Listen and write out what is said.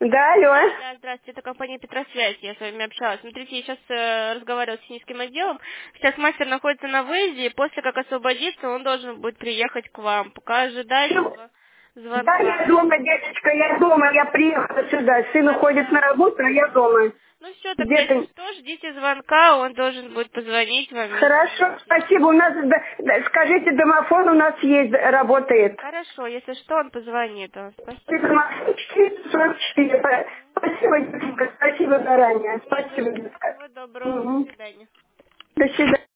Да, алло. Да, здравствуйте, это компания Петросвязь, я с вами общалась. Смотрите, я сейчас разговаривала с техническим отделом. Сейчас мастер находится на выезде, и после как освободится, он должен будет приехать к вам. Пока ожидайте Всё. Да, я звонка. дома, деточка, я дома, я приехала сюда. Сын уходит на работу, а я дома. Ну все, тогда если Где-то... что, ждите звонка, он должен будет позвонить вам и Хорошо, сообщить. спасибо. У нас, скажите, домофон у нас есть, работает. Хорошо, если что, он позвонит вам. Спасибо. Домофон 444. Спасибо, деточка, спасибо заранее. Спасибо, Мгм. детка. Всего доброго, до Угу. свидания. До свидания.